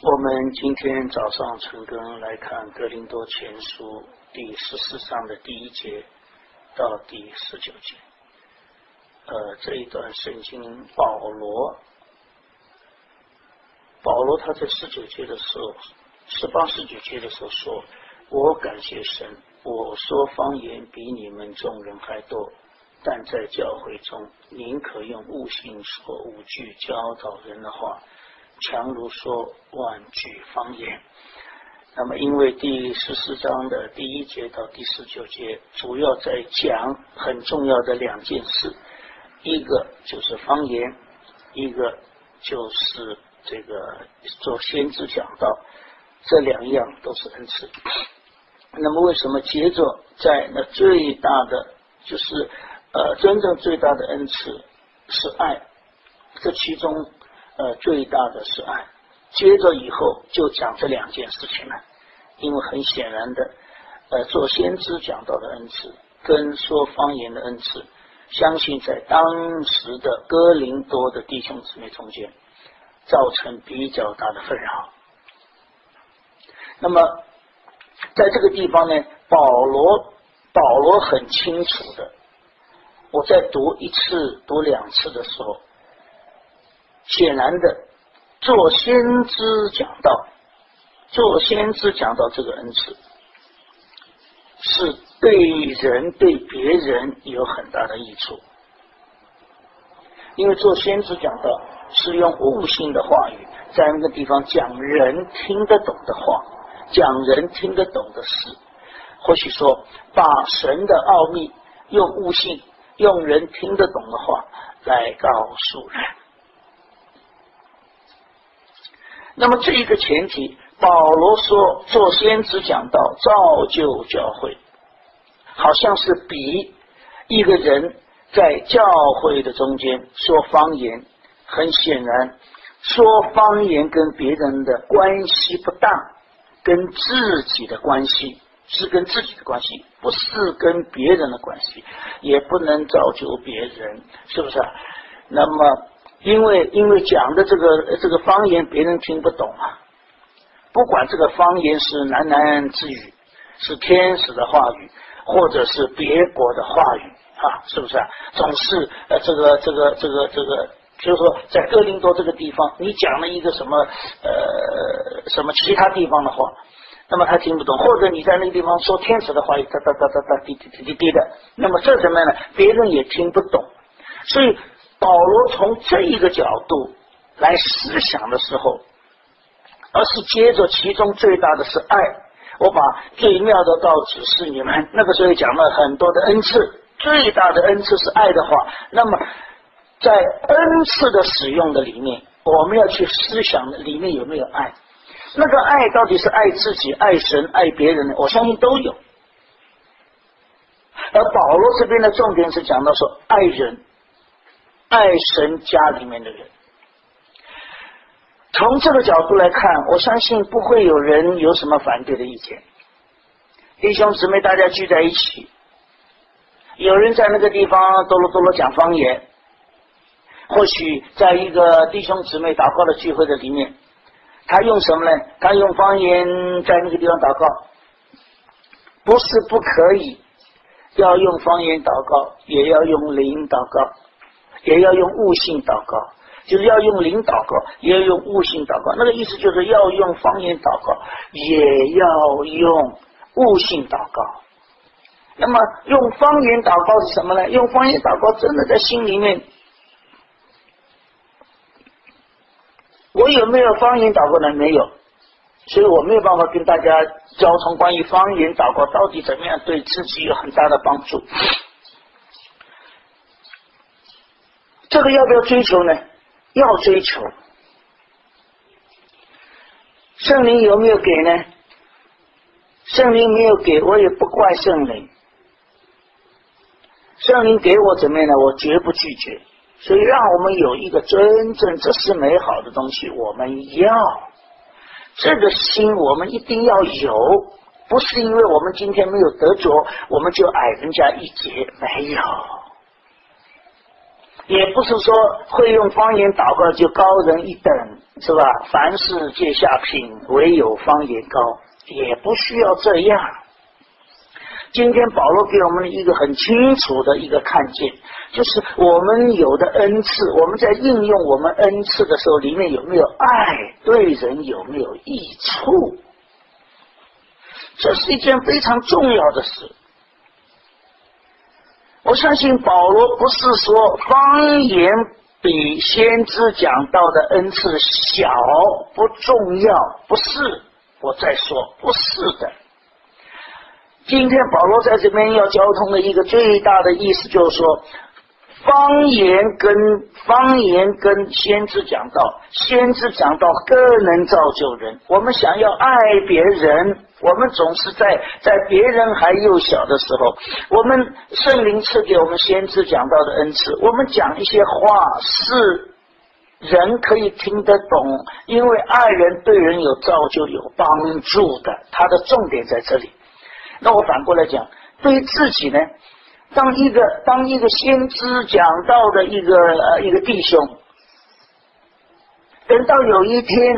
我们今天早上晨更来看哥林多前书第14章的第1节到第19节。这一段圣经保罗他在19节的时候，18、19节的时候说：“我感谢神，我说方言比你们众人还多，但在教会中宁可用悟性说5句教导人的话，强如说万句方言。”那么因为第14章的第1节到第19节主要在讲很重要的2件事，一个就是方言，一个就是这个做先知讲道，这2样都是恩赐。那么为什么接着在那最大的就是真正最大的恩赐是爱，这其中最大的是爱，接着以后就讲这2件事情了。因为很显然的做先知讲道的恩赐跟说方言的恩赐，相信在当时的哥林多的弟兄姊妹中间造成比较大的纷扰。那么在这个地方呢，保罗很清楚的，我在读1次读2次的时候，显然的做先知讲道这个恩赐是对人对别人有很大的益处。因为做先知讲道是用悟性的话语，在那个地方讲人听得懂的话，讲人听得懂的事，或许说把神的奥秘用悟性用人听得懂的话来告诉人。那么这一个前提，保罗说做先知讲道造就教会，好像是比一个人在教会的中间说方言，很显然说方言跟别人的关系不大，跟自己的关系是跟自己的关系，不是跟别人的关系，也不能造就别人，是不是？那么因为讲的这个方言别人听不懂啊，不管这个方言是喃喃自语，是天使的话语，或者是别国的话语啊，是不是啊？总是这个就是说在哥林多这个地方你讲了一个什么其他地方的话，那么他听不懂，或者你在那个地方说天使的话语哒哒哒哒哒滴滴滴滴滴的，那么这什么呢？别人也听不懂。所以保罗从这一个角度来思想的时候，而是接着其中最大的是爱。我把最妙的道指示你们，那个时候讲了很多的恩赐，最大的恩赐是爱的话，那么在恩赐的使用的里面，我们要去思想的里面有没有爱。那个爱到底是爱自己、爱神、爱别人呢？我相信都有。而保罗这边的重点是讲到说爱人，爱神家里面的人。从这个角度来看，我相信不会有人有什么反对的意见。弟兄姊妹大家聚在一起，有人在那个地方哆啰哆啰讲方言，或许在一个弟兄姊妹祷告的聚会的里面，他用什么呢？他用方言在那个地方祷告，不是不可以，要用方言祷告，也要用灵祷告，也要用悟性祷告，就是要用灵祷告，也要用悟性祷告。那个意思就是要用方言祷告，也要用悟性祷告。那么用方言祷告是什么呢？用方言祷告真的在心里面，我有没有方言祷告呢？没有，所以我没有办法跟大家交通关于方言祷告到底怎么样对自己有很大的帮助。这个要不要追求呢？要追求。圣灵有没有给呢？圣灵没有给，我也不怪圣灵。圣灵给我怎么样呢？我绝不拒绝。所以让我们有一个真正这是美好的东西，我们要这个心，我们一定要有，不是因为我们今天没有得着我们就矮人家一截，没有。 也不是说会用方言祷告就高人一等，是吧？凡事皆下品，唯有方言高，也不需要这样。今天保罗给我们一个很清楚的一个看见，就是我们有的恩赐，我们在应用我们恩赐的时候，里面有没有爱，对人有没有益处，这是一件非常重要的事。我相信保罗不是说方言比先知讲到的恩赐小不重要，不是，我再说不是的。今天保罗在这边要交通的一个最大的意思就是说，方言跟先知讲道，先知讲道更能造就人。我们想要爱别人，我们总是在别人还幼小的时候，我们圣灵赐给我们先知讲道的恩赐，我们讲一些话是人可以听得懂，因为爱人对人有造就有帮助的，它的重点在这里。那我反过来讲，对于自己呢，当一个先知讲道的一个弟兄，等到有一天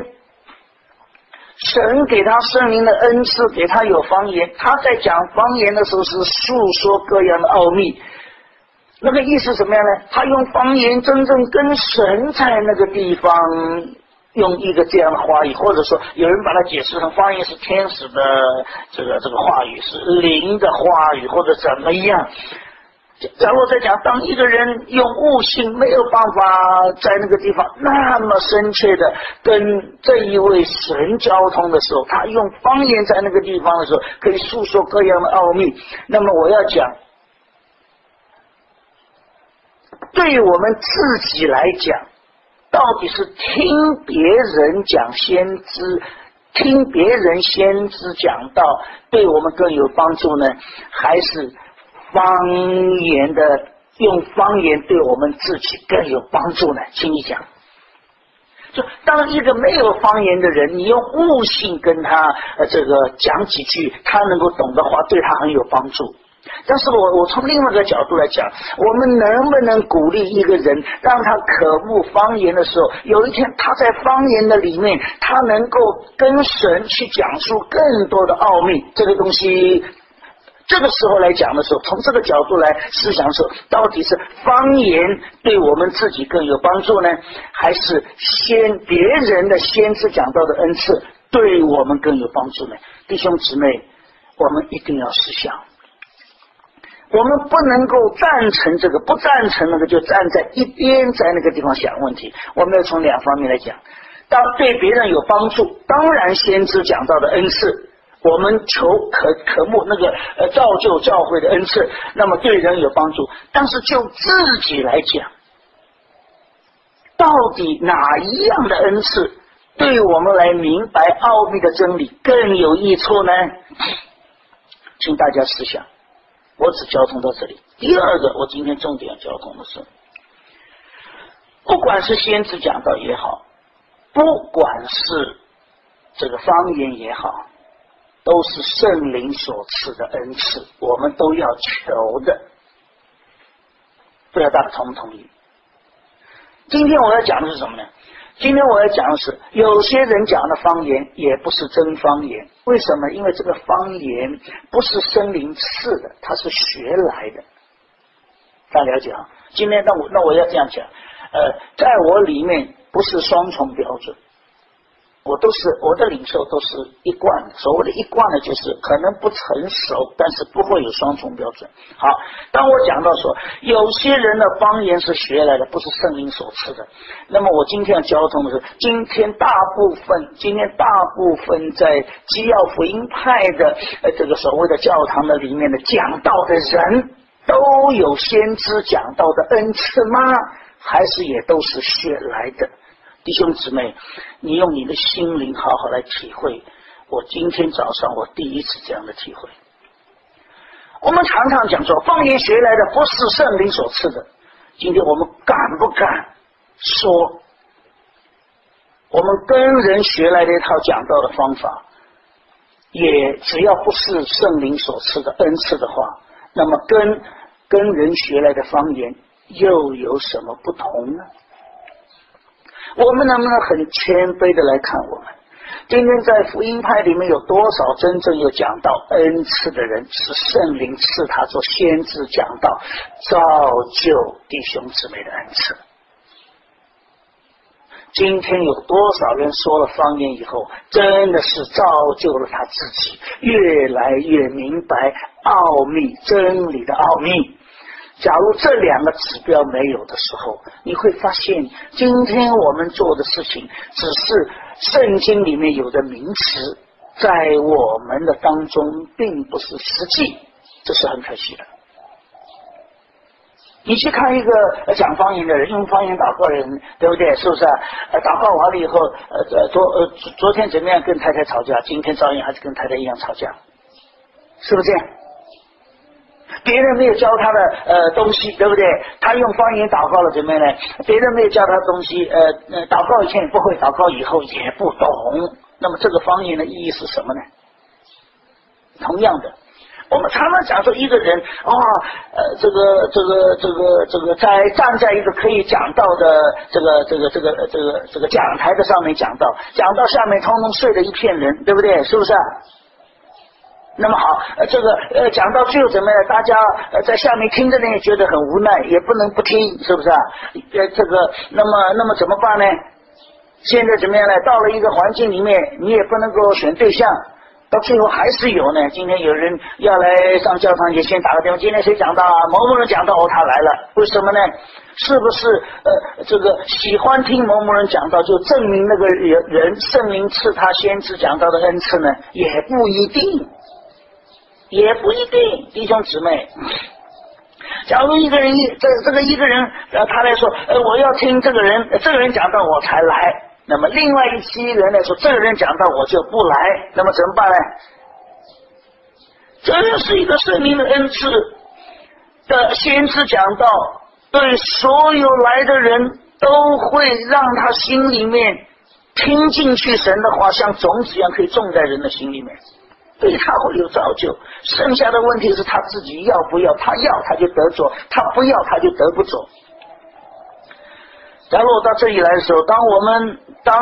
神给他圣灵的恩赐，给他有方言，他在讲方言的时候是诉说各样的奥秘，那个意思什么样呢？他用方言真正跟神在那个地方用一个这样的话语，或者说有人把它解释成方言是天使的这个话语，是灵的话语，或者怎么样。假如我在讲，当一个人用悟性没有办法在那个地方那么深切的跟这一位神交通的时候，他用方言在那个地方的时候可以诉说各样的奥秘。那么我要讲，对于我们自己来讲，到底是听别人讲先知，听别人先知讲道对我们更有帮助呢，还是方言的用方言对我们自己更有帮助呢？请你讲。就当一个没有方言的人，你用悟性跟他讲几句他能够懂的话，对他很有帮助。但是我从另外一个角度来讲，我们能不能鼓励一个人，让他渴慕方言的时候，有一天他在方言的里面，他能够跟神去讲述更多的奥秘，这个东西这个时候来讲的时候，从这个角度来思想的时候，到底是方言对我们自己更有帮助呢，还是别人的先知讲道的恩赐对我们更有帮助呢？弟兄姊妹，我们一定要思想，我们不能够赞成这个，不赞成那个，就站在一边，在那个地方想问题。我们要从两方面来讲，当对别人有帮助，当然先知讲道的恩赐我们求渴慕那个造就教会的恩赐，那么对人有帮助。但是就自己来讲，到底哪一样的恩赐对我们来明白奥秘的真理更有益处呢？请大家思想，我只交通到这里。第二个，我今天重点交通的是，不管是先知讲道也好，不管是这个方言也好，都是圣灵所赐的恩赐，我们都要求的。不知道大家同不同意？今天我要讲的是什么呢？今天我要讲的是，有些人讲的方言也不是真方言。为什么？因为这个方言不是圣灵赐的，它是学来的。大家了解啊？今天那我要这样讲，在我里面不是双重标准，我的领受都是一贯的。所谓的一贯的，就是可能不成熟，但是不会有双重标准。好，当我讲到说有些人的方言是学来的，不是圣灵所赐的，那么我今天要交通的是，今天大部分在基要福音派的这个所谓的教堂的里面的讲道的人，都有先知讲道的恩赐吗？还是也都是学来的？弟兄姊妹，你用你的心灵好好来体会。我今天早上我第一次这样的体会。我们常常讲说方言学来的不是圣灵所赐的，今天我们敢不敢说，我们跟人学来的一套讲道的方法，也只要不是圣灵所赐的恩赐的话，那么跟人学来的方言又有什么不同呢？我们能不能很谦卑的来看我们今天在福音派里面有多少真正有讲到恩赐的人，是圣灵赐他做先知讲道，造就弟兄姊妹的恩赐。今天有多少人说了方言以后，真的是造就了他自己，越来越明白奥秘，真理的奥秘。假如这两个指标没有的时候，你会发现今天我们做的事情只是圣经里面有的名词，在我们的当中并不是实际，这是很可惜的。你去看一个讲方言的人，用方言祷告的人，对不对？是不是祷告完了以后昨天怎么样跟太太吵架，今天照样还是跟太太一样吵架，是不是这样？别人没有教他的东西，对不对？他用方言祷告了怎么样呢？别人没有教他东西，祷告以前也不会，祷告以后也不懂。那么这个方言的意义是什么呢？同样的，我们常常讲说一个人这个站在一个可以讲道的这个讲台的上面讲道，讲到下面通通睡了一片人，对不对？是不是？那么好，讲到最后怎么样？大家在下面听着呢，也觉得很无奈，也不能不听，是不是啊？那么怎么办呢？现在怎么样呢？到了一个环境里面，你也不能够选对象，到最后还是有呢。今天有人要来上教堂，也先打个电话，今天谁讲到啊？某某人讲到他来了，为什么呢？是不是喜欢听某某人讲到，就证明那个人圣灵赐他先知讲到的恩赐呢？也不一定。也不一定，弟兄姊妹。假如一个人一个人他来说我要听这个人讲到我才来，那么另外一批人来说这个人讲到我就不来，那么怎么办呢？这是一个圣灵的恩赐的先知讲道，对所有来的人都会让他心里面听进去神的话，像种子一样可以种在人的心里面，对他会有造就。剩下的问题是他自己要不要，他要他就得着，他不要他就得不着。假如我到这里来的时候，当我们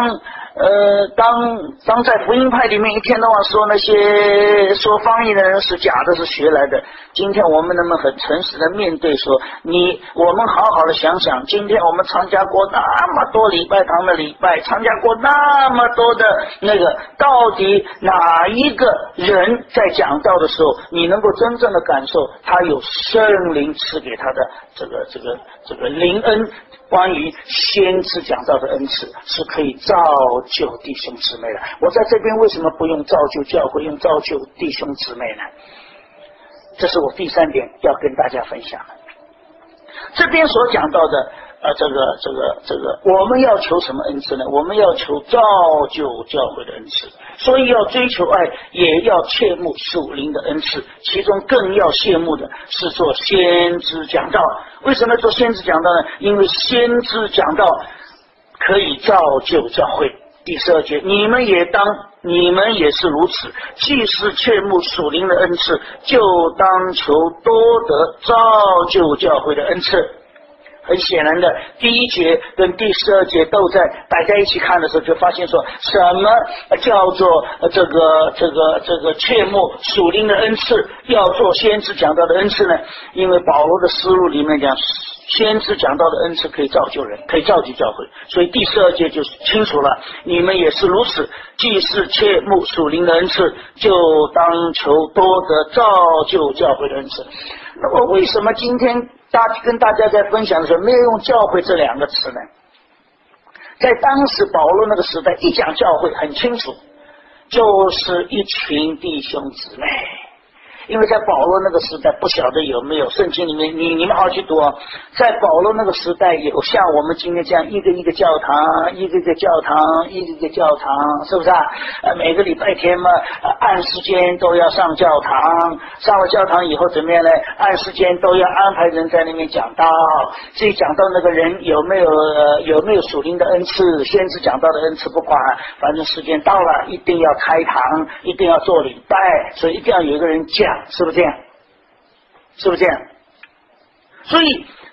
当在福音派里面一天到晚说那些说方言的人是假的，是学来的，今天我们能不能很诚实的面对说，我们好好的想想，今天我们参加过那么多礼拜堂的礼拜，参加过那么多的到底哪一个人在讲道的时候，你能够真正的感受他有圣灵赐给他的这个灵恩，关于先知讲道的恩赐是可以造就弟兄姊妹的。我在这边为什么不用造就教会，用造就弟兄姊妹呢？这是我第三点要跟大家分享的。这边所讲到的我们要求什么恩赐呢？我们要求造就教会的恩赐，所以要追求爱，也要切慕属灵的恩赐，其中更要羡慕的是做先知讲道。为什么做先知讲道呢？因为先知讲道可以造就教会。第12节，你们也是如此，既是切慕属灵的恩赐，就当求多得造就教会的恩赐。很显然的，第1节跟第12节都在摆在一起看的时候，就发现说什么叫做这个切慕属灵的恩赐，要做先知讲道的恩赐呢？因为保罗的思路里面讲，先知讲道的恩赐可以造就人，可以造就教会，所以第12节就清楚了，你们也是如此，既是切慕属灵的恩赐，就当求多得造就教会的恩赐。那么为什么今天跟大家在分享的时候没有用教会这2个词呢？在当时保罗那个时代，一讲教会很清楚，就是一群弟兄姊妹。因为在保罗那个时代，不晓得有没有圣经里面，你们好好去读哦。在保罗那个时代，有像我们今天这样一个一个教堂，一个一个教堂，一个一个教堂，是不是啊？每个礼拜天嘛，按时间都要上教堂，上了教堂以后怎么样呢？按时间都要安排人在那边讲道。至于讲到那个人有没有属灵的恩赐，先知讲道的恩赐不管，反正时间到了，一定要开堂，一定要做礼拜，所以一定要有一个人讲。是不是这样？是不是这样？所以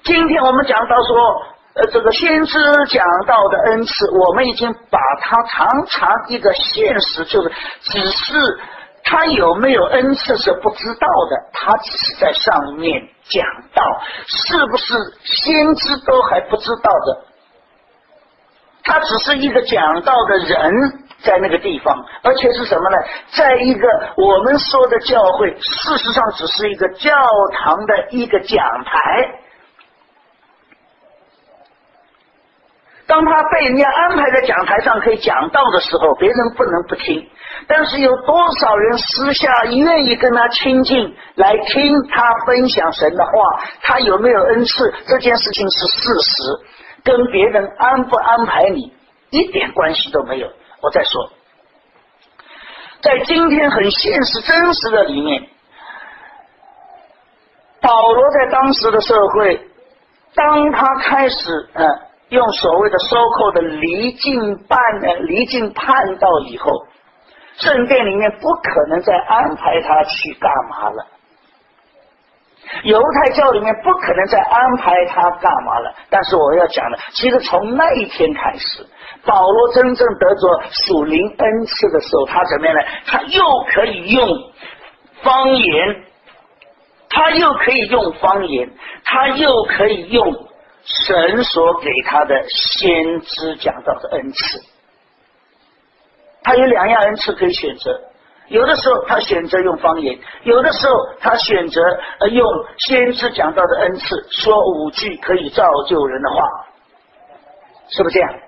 今天我们讲到说，这个先知讲到的恩赐，我们已经把它常常一个现实，就是只是他有没有恩赐是不知道的，他只是在上面讲到，是不是先知都还不知道的，他只是一个讲道的人在那个地方，而且是什么呢？在一个我们说的教会，事实上只是一个教堂的一个讲台。当他被人家安排在讲台上可以讲道的时候，别人不能不听。但是有多少人私下愿意跟他亲近，来听他分享神的话？他有没有恩赐？这件事情是事实，跟别人安不安排你一点关系都没有。我再说，在今天很现实真实的里面，保罗在当时的社会，当他开始用所谓的收购的离境叛道以后，圣殿里面不可能再安排他去干嘛了，犹太教里面不可能再安排他干嘛了。但是我要讲的，其实从那一天开始，保罗真正得着属灵恩赐的时候，他怎么样呢？他又可以用方言，他又可以用神所给他的先知讲到的恩赐。他有两样恩赐可以选择，有的时候他选择用方言，有的时候他选择用先知讲到的恩赐，说5句可以造就人的话，是不是这样？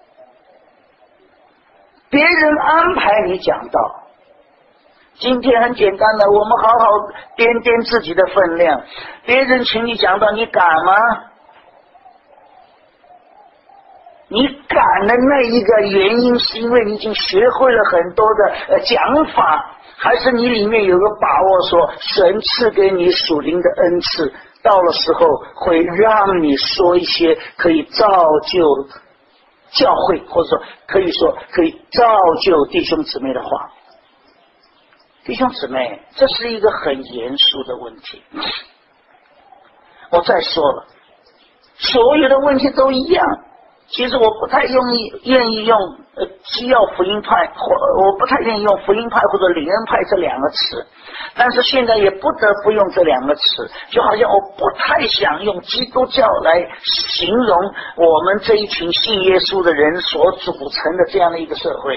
别人安排你讲道，今天很简单的，我们好好掂掂自己的分量。别人请你讲道，你敢吗？你敢的那一个原因是因为你已经学会了很多的讲法，还是你里面有个把握说神赐给你属灵的恩赐，到了时候会让你说一些可以造就教会，或者说可以造就弟兄姊妹的话。弟兄姊妹，这是一个很严肃的问题。我再说了，所有的问题都一样。其实我不太愿意用基要福音派，我不太愿意用福音派或者灵恩派这两个词，但是现在也不得不用这两个词，就好像我不太想用基督教来形容我们这一群信耶稣的人所组成的这样的一个社会。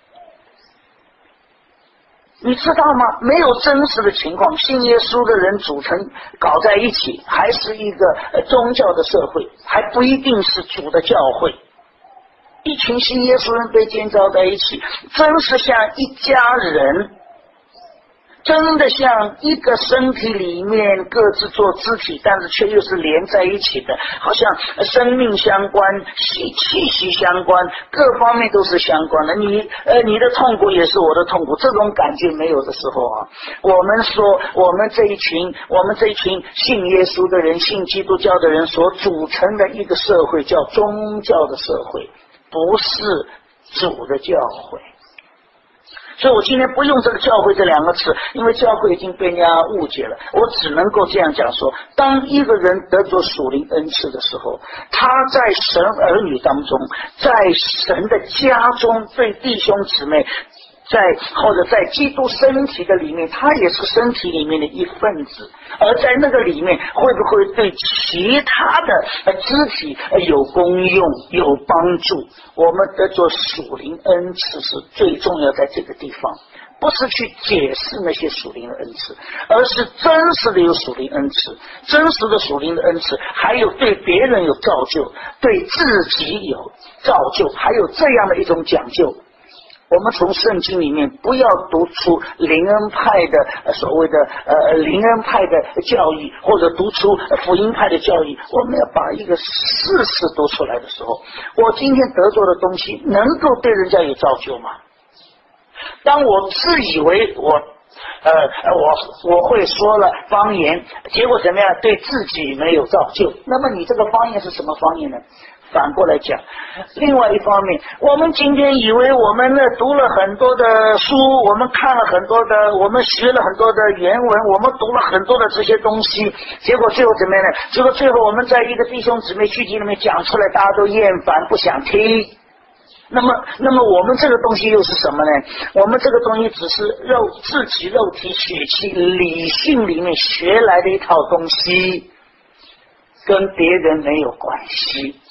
你知道吗？没有真实的情况，信耶稣的人组成搞在一起，还是一个宗教的社会，还不一定是主的教会。一群信耶稣人被建造在一起，真是像一家人，真的像一个身体里面各自做肢体，但是却又是连在一起的，好像生命相关，气息相关，各方面都是相关的。你的痛苦也是我的痛苦，这种感觉没有的时候啊，我们说我们这一群信耶稣的人，信基督教的人所组成的一个社会叫宗教的社会，不是主的教会。所以我今天不用这个教会这两个词，因为教会已经被人家误解了。我只能够这样讲说，当一个人得着属灵恩赐的时候，他在神儿女当中，在神的家中，对弟兄姊妹或者在基督身体的里面，他也是身体里面的一份子，而在那个里面会不会对其他的肢体有功用有帮助？我们得着属灵恩赐是最重要，在这个地方不是去解释那些属灵的恩赐，而是真实的有属灵恩赐，真实的属灵的恩赐，还有对别人有造就，对自己有造就，还有这样的一种讲究。我们从圣经里面不要读出灵恩派的所谓的灵恩派的教义，或者读出福音派的教义，我们要把一个事实读出来的时候，我今天得着的东西能够对人家有造就吗？当我自以为我会说了方言，结果怎么样？对自己没有造就。那么你这个方言是什么方言呢？ 反过来讲，另外一方面，我们今天以为我们呢读了很多的书，我们看了很多的，我们学了很多的原文，我们读了很多的这些东西，结果最后怎么样呢？结果最后我们在一个弟兄姊妹聚集里面讲出来，大家都厌烦，不想听。那么我们这个东西又是什么呢？我们这个东西只是自己肉体血气理性里面学来的一套东西，跟别人没有关系。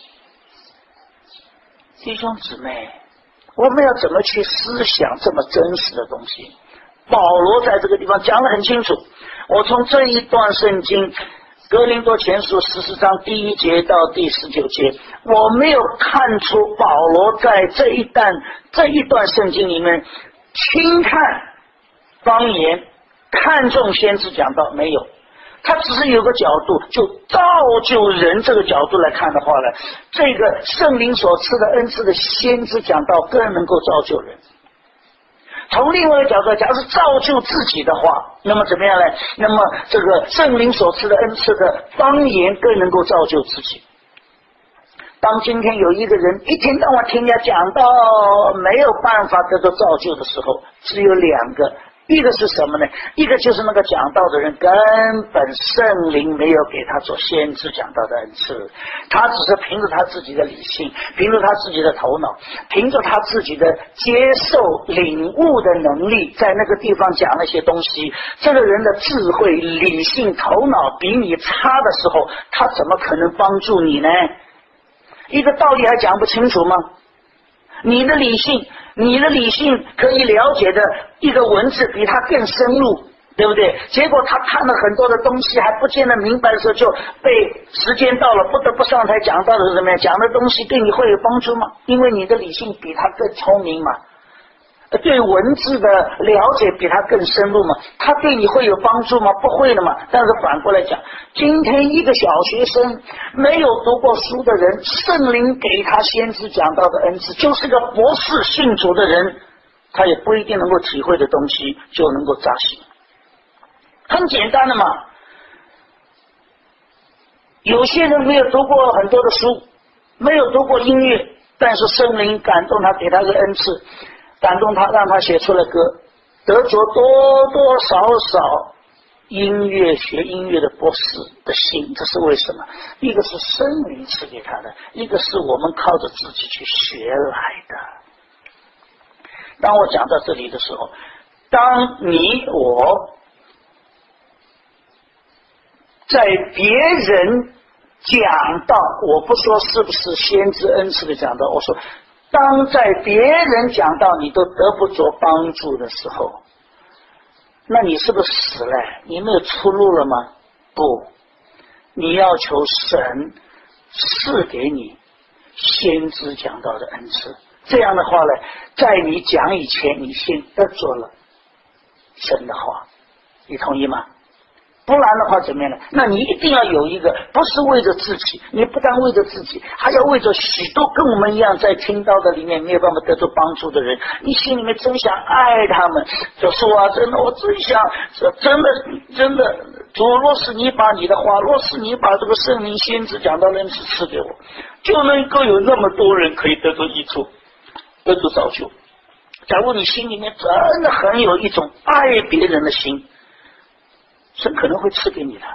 弟兄姊妹，我们要怎么去思想这么真实的东西？保罗在这个地方讲得很清楚。我从这一段圣经哥林多前书14章第1节到第19节，我没有看出保罗在这一段圣经里面轻看方言，看重先知讲道，没有。他只是有个角度，就造就人这个角度来看的话呢，这个圣灵所赐的恩赐的先知讲道更能够造就人。从另外一个角度来讲，是造就自己的话，那么怎么样呢？那么这个圣灵所赐的恩赐的方言更能够造就自己。当今天有一个人一天到晚听人家讲道，没有办法得到造就的时候，只有两个，一个是什么呢？一个就是那个讲道的人根本圣灵没有给他做先知讲道的恩赐，他只是凭着他自己的理性，凭着他自己的头脑，凭着他自己的接受领悟的能力，在那个地方讲那些东西。这个人的智慧理性头脑比你差的时候，他怎么可能帮助你呢？一个道理还讲不清楚吗？你的理性可以了解的一个文字比他更深入，对不对？结果他看了很多的东西还不见得明白的时候，就被时间到了不得不上台讲到的是什么样？讲的东西对你会有帮助吗？因为你的理性比他更聪明嘛，对文字的了解比他更深入嘛，他对你会有帮助吗？不会的嘛。但是反过来讲，今天一个小学生没有读过书的人，圣灵给他先知讲道的恩赐，就是个博士信主的人，他也不一定能够体会的东西就能够扎醒。很简单的嘛，有些人没有读过很多的书，没有读过音乐，但是圣灵感动他，给他个恩赐，感动他，让他写出了歌，得着多多少少学音乐的博士的心。这是为什么？一个是圣灵赐给他的，一个是我们靠着自己去学来的。当我讲到这里的时候，当你我在别人讲到，我不说是不是先知恩赐的讲到，我说当在别人讲到你都得不着帮助的时候，那你是不是死了？你没有出路了吗？不，你要求神赐给你先知讲道的恩赐。这样的话呢，在你讲以前，你先得着了神的话，你同意吗？不然的话怎么样呢？那你一定要有一个，不是为着自己，你不但为着自己，还要为着许多跟我们一样在听到的里面没有办法得到帮助的人，你心里面真想爱他们，就说啊，真的我真想，真的主，若是你把你的话，若是你把这个圣灵先知讲到恩赐赐给我，就能够有那么多人可以得到益处，得到造就。假如你心里面真的很有一种爱别人的心，神可能会赐给你的。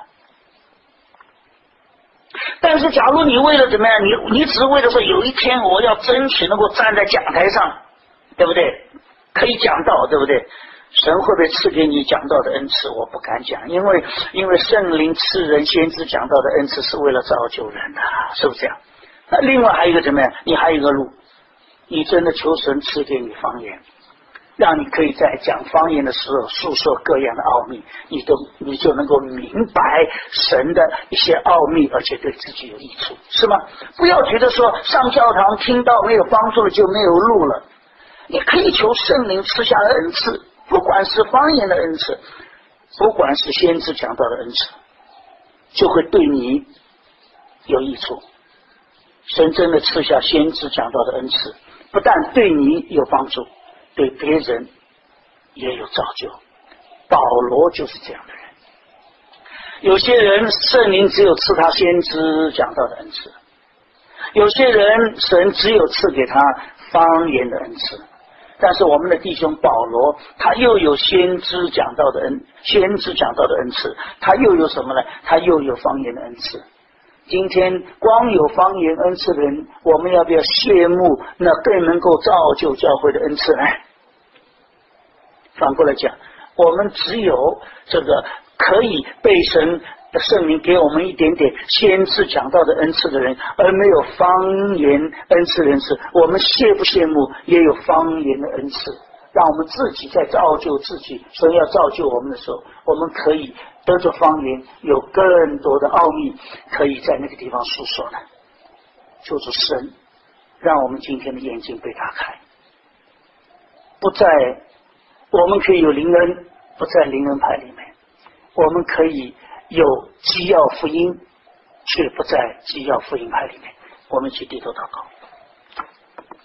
但是假如你为了怎么样，你只是为了说有一天我要争取能够站在讲台上，对不对？可以讲道，对不对？神会不会赐给你讲道的恩赐？我不敢讲，因为圣灵赐人先知讲道的恩赐是为了造就人的，是不是这样？那另外还有一个怎么样？你还有一个路，你真的求神赐给你方言，让你可以在讲方言的时候诉说各样的奥秘，你就能够明白神的一些奥秘，而且对自己有益处，是吗？不要觉得说上教堂听到没有帮助了就没有路了，你可以求圣灵赐下恩赐，不管是方言的恩赐，不管是先知讲道的恩赐，就会对你有益处。神真的赐下先知讲道的恩赐，不但对你有帮助，对别人也有造就。保罗就是这样的人。有些人圣灵只有赐他先知讲道的恩赐， 有些人神只有赐给他方言的恩赐，但是我们的弟兄保罗，他又有先知讲道的恩赐，他又有什么呢？他又有方言的恩赐。今天光有方言恩赐的人，我们要不要羡慕那更能够造就教会的恩赐呢？反过来讲，我们只有这个可以被神的圣灵给我们一点点先知讲道的恩赐的人，而没有方言恩赐的人士，我们羡不羡慕也有方言的恩赐？让我们自己在造就自己，神要造就我们的时候，我们可以得着方言，有更多的奥秘可以在那个地方诉说呢。就是神让我们今天的眼睛被打开，不在我们可以有灵恩，不在灵恩派里面，我们可以有基要福音，却不在基要福音派里面。我们一起低头祷告。